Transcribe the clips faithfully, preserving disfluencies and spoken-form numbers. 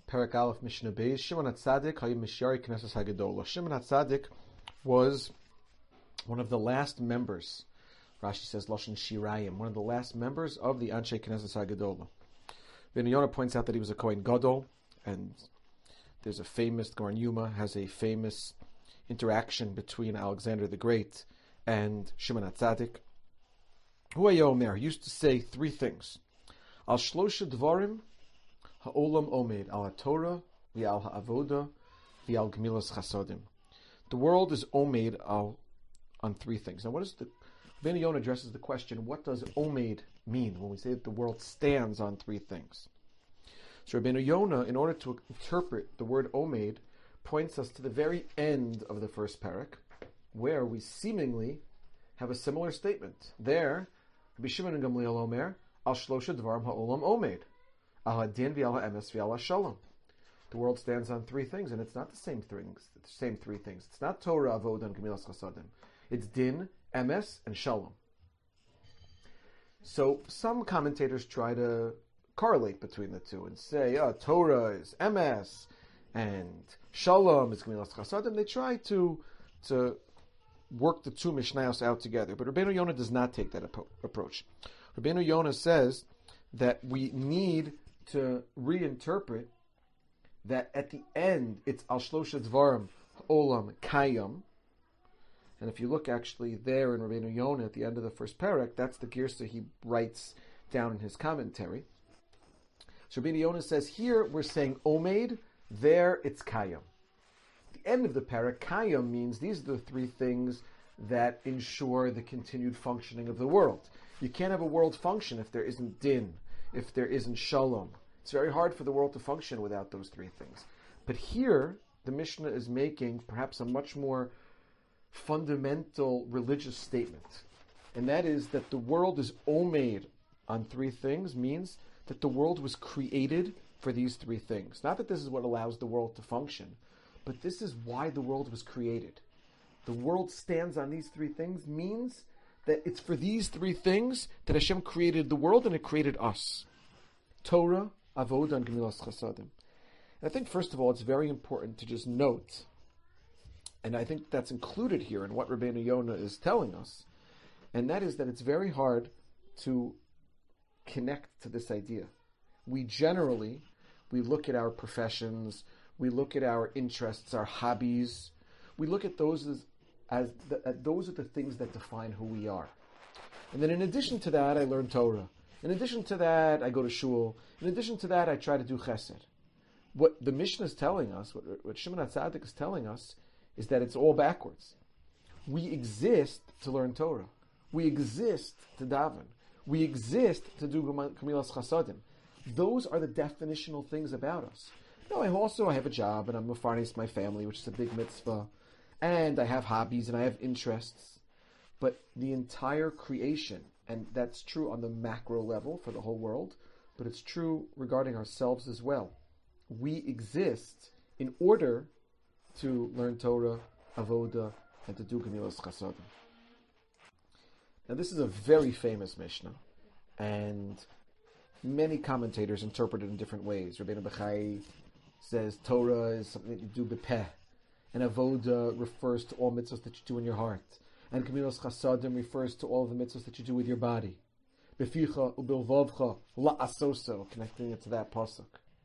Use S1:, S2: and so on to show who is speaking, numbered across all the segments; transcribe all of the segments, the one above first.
S1: Perek Aleph Mishnah Beis. Shimon HaTzadik Hayim Mishyari Knesset Hagedola. Shimon HaTzadik was one of the last members. Rashi says Lashon Shirayim, one of the last members of the Anshe Knesset Hagedola. Rabbeinu Yonah points out that he was a Kohen Gadol, and there's a famous, Gaon Yuma has a famous interaction between Alexander the Great and Shimon HaTzadik. Hu Omer used to say three things. Al Shlosha Dvarim Ha'olam Omed, Al HaTorah, V'al HaAvoda, V'al Gemilas Chasodim. The world is Omed al, on three things. Now what is the... Rabbeinu Yonah addresses the question, what does Omed mean when we say that the world stands on three things? So Rabbeinu Yonah, in order to interpret the word Omed, points us to the very end of the first parak, where we seemingly have a similar statement. There, Rabbi Shimon and Gamliel Omer, Al Shlosha Dvarim Ha'olam Omed, Al Hadin V'al Ha'emes V'al Ha'shalom. The world stands on three things, and it's not the same things. It's the same three things. It's not Torah, Avodah, and Gemilas Chasadim. It's Din, Emes, and Shalom. So some commentators try to correlate between the two and say, oh, Torah is Emes, and Shalom is Gemilas Chasadim. They try to to work the two Mishnayos out together. But Rabbeinu Yonah does not take that ap- approach. Rabbeinu Yonah says that we need to reinterpret that at the end it's Al Shlosha Dvarim Olam Kayam. And if you look actually there in Rabbeinu Yonah at the end of the first parak, that's the girsa he writes down in his commentary. So Rabbeinu Yonah says here we're saying Omed, there it's Kayam. At the end of the parak, Kayam means these are the three things that ensure the continued functioning of the world. You can't have a world function if there isn't Din, if there isn't Shalom. It's very hard for the world to function without those three things. But here, the Mishnah is making perhaps a much more fundamental religious statement. And that is that the world is omed on three things, means that the world was created for these three things. Not that this is what allows the world to function, but this is why the world was created. The world stands on these three things means that it's for these three things that Hashem created the world and it created us. Torah, Avodah, and Gemilas Chasadim. And I think, first of all, it's very important to just note, and I think that's included here in what Rabbeinu Yonah is telling us, and that is that it's very hard to connect to this idea. We generally, we look at our professions, we look at our interests, our hobbies, we look at those as, as the, uh, those are the things that define who we are. And then in addition to that, I learn Torah. In addition to that, I go to shul. In addition to that, I try to do chesed. What the Mishnah is telling us, what, what Shimon HaTzadik is telling us, is that it's all backwards. We exist to learn Torah. We exist to daven. We exist to do Gemilas Chasadim. Those are the definitional things about us. Now, I also I have a job, and I'm mefarnes my family, which is a big mitzvah, and I have hobbies, and I have interests. But the entire creation, and that's true on the macro level for the whole world, but it's true regarding ourselves as well. We exist in order to learn Torah, Avodah, and to do Gemilas Chasadim. Now this is a very famous Mishnah, and many commentators interpret it in different ways. Rabbeinu Bechai says Torah is something that you do bepeh, and Avodah refers to all mitzvahs that you do in your heart, and Gemilas Chasadim refers to all the mitzvahs that you do with your body. Beficha ubilvavcha la'asoso, connecting it to that pasuk.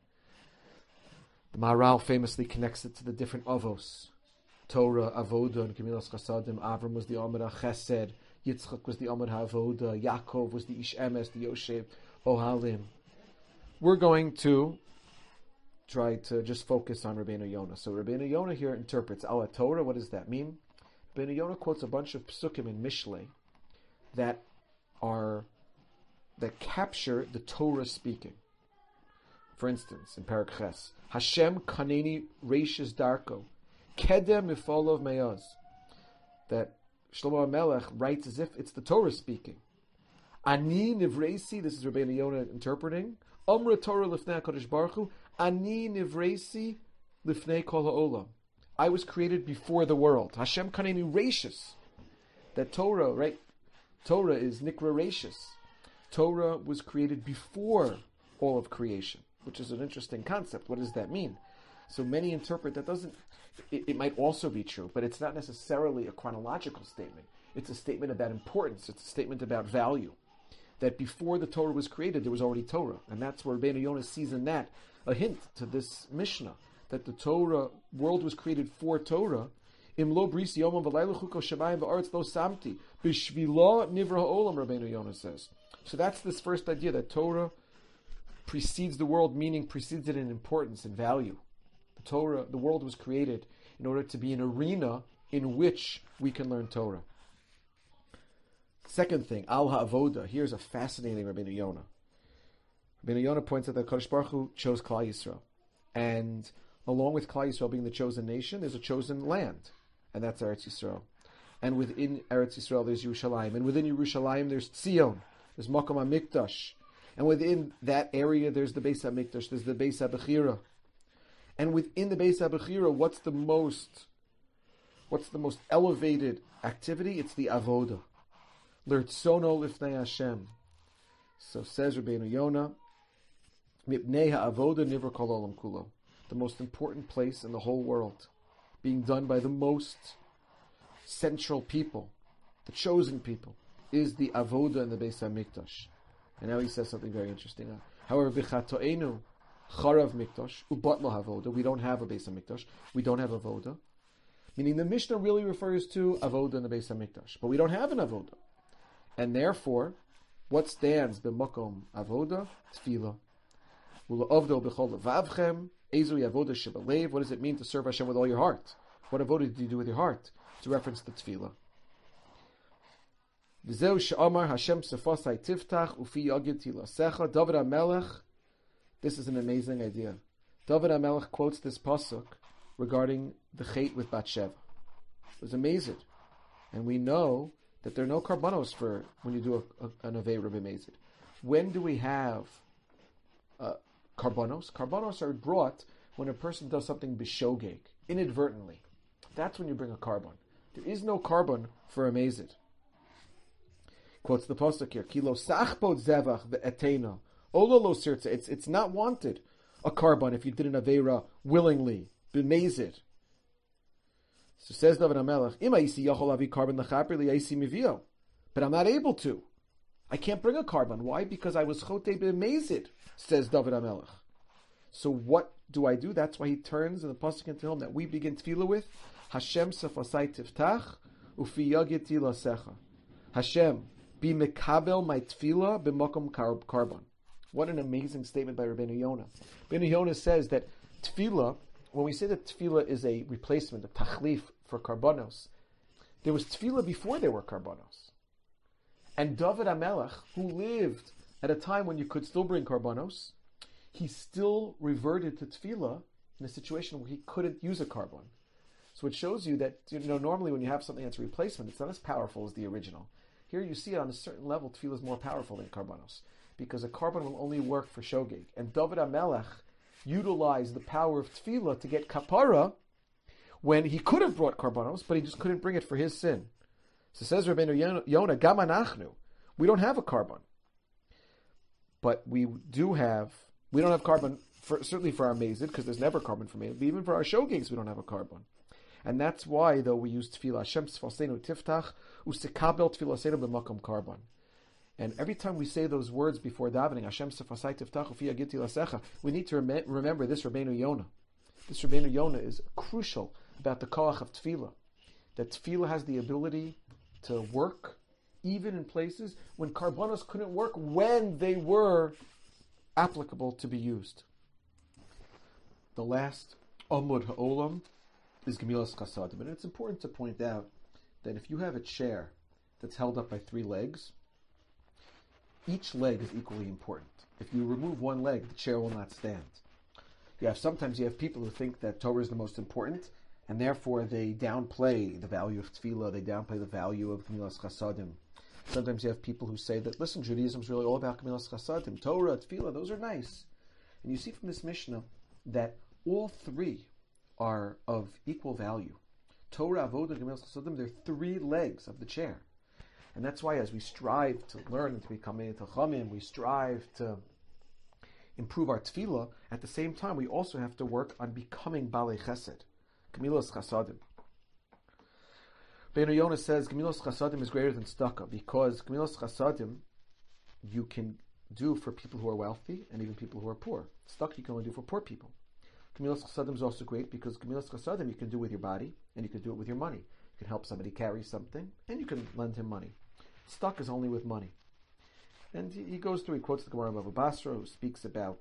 S1: The Maharal famously connects it to the different avos. Torah, Avodah, and Gemilas Chasadim. Avram was the Amud HaChesed, Yitzchak was the Amud HaAvodah, Yaakov was the Ish Emes, the Yoshev Ohalim. We're going to try to just focus on Rabbeinu Yonah. So Rabbeinu Yonah here interprets Al Torah. What does that mean? Rabbeinu Yonah quotes a bunch of psukim in Mishlei that are that capture the Torah speaking. For instance, in Parak Ches, Hashem kaneni reishis darko, kedem mifalov meyaz. That Shlomo HaMelech writes as if it's the Torah speaking. Ani nivreisi, this is Rabbeinu Yonah interpreting, Amra Torah lifnei HaKadosh Baruch Hu, Ani nivreisi lifnei kol ha'olam. I was created before the world. Hashem kaneni reishis. That Torah, right? Torah is nikra reishis. Torah was created before all of creation. which is an interesting concept. What does that mean? So many interpret that doesn't, it, it might also be true, but it's not necessarily a chronological statement. It's a statement about importance. It's a statement about value. That before the Torah was created, there was already Torah. And that's where Rabbeinu Yonah sees in that a hint to this Mishnah, that the Torah world was created for Torah. Im lo bris yomam v'layla chuko shamayim v'aretz lo samti b'shvila nivra ha'olam, Rabbeinu Yonah says. So that's this first idea, that Torah precedes the world, meaning precedes it in importance and value. The Torah, the world was created in order to be an arena in which we can learn Torah. Second thing, al ha'avoda. Here's a fascinating Rabbeinu Yonah. Rabbeinu Yonah points out that Kadosh Baruch Hu chose Klal Yisrael, and along with Klal Yisrael being the chosen nation, there's a chosen land, and that's Eretz Yisrael. And within Eretz Yisrael, there's Yerushalayim, and within Yerushalayim, there's Tzion, there's Makom HaMikdash, and within that area, there's the Beis HaMikdash, there's the Beis HaBechira, and within the Beis HaBechira, what's the most, what's the most elevated activity? It's the avoda. L'rtzono lifnei Hashem. So says Rabbeinu Yonah, Mipnei ha'avoda nivra kol olam kulo. The most important place in the whole world, being done by the most central people, the chosen people, is the avoda in the Beis HaMikdash. And now he says something very interesting. However, b'chatoenu charav mikdash ubat lo havoda. We don't have a Beis HaMikdash. We don't have avoda. Meaning the Mishnah really refers to avoda in the Beis HaMikdash, but we don't have an avoda. And therefore, what stands b'makom avoda? Tefillah. U'la'avdo b'chol levavchem ezu yavoda shebalev. What does it mean to serve Hashem with all your heart? What avoda did you do with your heart? It's a reference to tefillah. V'zeu she'amar Hashem sefasai tiftach ufi yagid tilasecha. David HaMelech. This is an amazing idea. David HaMelech quotes this pasuk regarding the chait with Bathsheba. It was amazing. And we know that there are no karbanos for when you do a, a, an Avei Rebbe Mezid. When do we have uh, karbanos? Karbanos are brought when a person does something b'shogeg, inadvertently. That's when you bring a carbon. There is no carbon for a Mezid. Quotes the pasuk here, Kilo sachbot zevach ve'etena, olo lo sirtza. It's it's not wanted, a carbon, if you did an Aveira willingly, b'mezid. So says David HaMelech, Ima yisi yachol avi carbon l'chaper liyasi mivio. But I'm not able to. I can't bring a carbon. Why? Because I was chote b'mezid, says David HaMelech. So what do I do? That's why he turns in the pasuk in Tehillim that we begin tefillah with, Hashem sefasai tiftach ufi yagid tilasecha. Hashem, be mekabel my tefillah b'makom carbon. What an amazing statement by Rabbeinu Yonah. Rabbeinu Yonah says that tefillah, when we say that tefillah is a replacement, a tachlif for karbanos, there was tefillah before there were karbanos. And David HaMelech, who lived at a time when you could still bring karbanos, he still reverted to tefillah in a situation where he couldn't use a carbon. So it shows you that, you know, normally when you have something that's a replacement, it's not as powerful as the original. Here you see it on a certain level, tefillah is more powerful than karbanos, because a carbon will only work for shogeg. And David HaMelech utilized the power of tefillah to get kapara when he could have brought karbanos, but he just couldn't bring it for his sin. So says Rabbeinu Yonah, Gam anachnu, we don't have a carbon, but we do have. We don't have carbon for, certainly for our mezid, because there's never carbon for mezid. But even for our shogegs, we don't have a carbon, and that's why though we use tefillah. Hashem tzfasenu tiftach usikabel tefillasenu b'makom carbon. And every time we say those words before davening, Hashem sefasai tiftachu fi yagid tilasecha, we need to rem- remember this Rabbeinu Yonah. This Rabbeinu Yonah is crucial about the koach of tefillah. That tefillah has the ability to work even in places when karbanos couldn't work, when they were applicable to be used. The last Amud Ha'olam is Gemilas Chasadim. And it's important to point out that if you have a chair that's held up by three legs, each leg is equally important. If you remove one leg, the chair will not stand. You have sometimes you have people who think that Torah is the most important, and therefore they downplay the value of tefillah, they downplay the value of Gemilas Chasadim. Sometimes you have people who say that, listen, Judaism is really all about Gemilas Chasadim, Torah, tefillah, those are nice. And you see from this Mishnah that all three are of equal value. Torah, Avodah, Gemilas Chasadim, they're three legs of the chair. And that's why as we strive to learn and to become Chachamim, we strive to improve our tefillah, at the same time we also have to work on becoming Balei Chesed, Gemilas Chasadim. Beinu Yonah says Gemilas Chasadim is greater than tzedakah because Gemilas Chasadim you can do for people who are wealthy and even people who are poor. Tzedakah you can only do for poor people. Gemilas Chasadim is also great because Gemilas Chasadim you can do with your body and you can do it with your money. You can help somebody carry something and you can lend him money. Tzedakah is only with money. And he, he goes through, he quotes the Gemara of Bava Basra, who speaks about,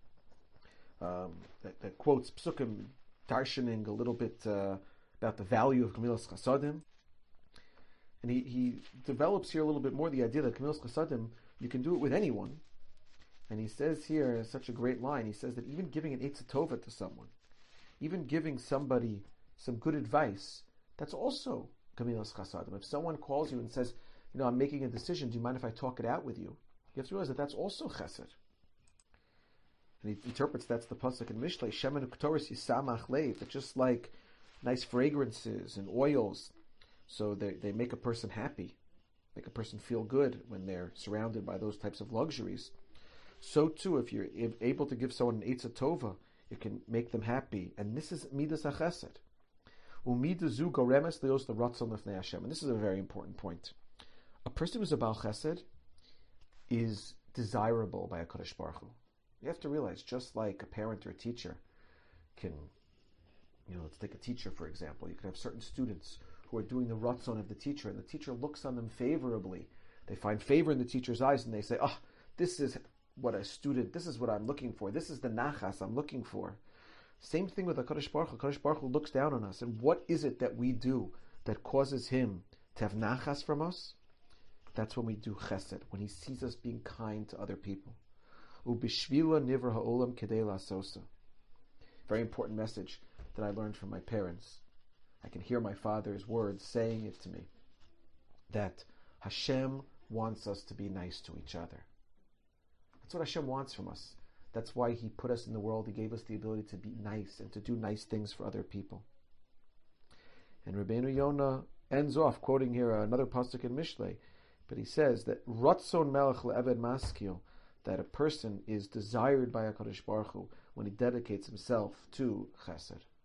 S1: um, that, that quotes Psukim, darshaning a little bit uh, about the value of Gemilas Chasadim. And he, he develops here a little bit more the idea that Gemilas Chasadim, you can do it with anyone. And he says here, such a great line, he says that even giving an Eitzah Tova to someone, even giving somebody some good advice, that's also Gemilas Chasadim. If someone calls you and says, you know, I'm making a decision, do you mind if I talk it out with you? You have to realize that that's also chesed. And he interprets that's the pasuk in Mishlei, Shemen Uktoris Yisamach Leiv, that just like nice fragrances and oils, so they, they make a person happy, make a person feel good when they're surrounded by those types of luxuries. So too, if you're able to give someone an Eitzah Tova, it can make them happy. And this is Midas HaChesed. Umidazu goremes leos the ratzon lefnei Hashem. And this is a very important point. A person who's a Baal Chesed is desirable by a Kadosh Baruch Hu. You have to realize, just like a parent or a teacher can, you know, let's take a teacher for example. You can have certain students who are doing the ratzon of the teacher, and the teacher looks on them favorably. They find favor in the teacher's eyes, and they say, "Oh, this is what a student. This is what I'm looking for. This is the nachas I'm looking for." Same thing with a Kadosh Baruch Hu. Kadosh Baruch Hu looks down on us, and what is it that we do that causes him to have nachas from us? That's when we do chesed, when he sees us being kind to other people. Ubishvila nivra ha'olam kedei la'asosa. Very important message that I learned from my parents. I can hear my father's words saying it to me, that Hashem wants us to be nice to each other. That's what Hashem wants from us. That's why he put us in the world. He gave us the ability to be nice and to do nice things for other people. And Rabbeinu Yonah ends off quoting here another pasuk in Mishlei. But he says that Ratzon Melech le'eved maskil, that a person is desired by HaKadosh Baruch Hu when he dedicates himself to Chesed.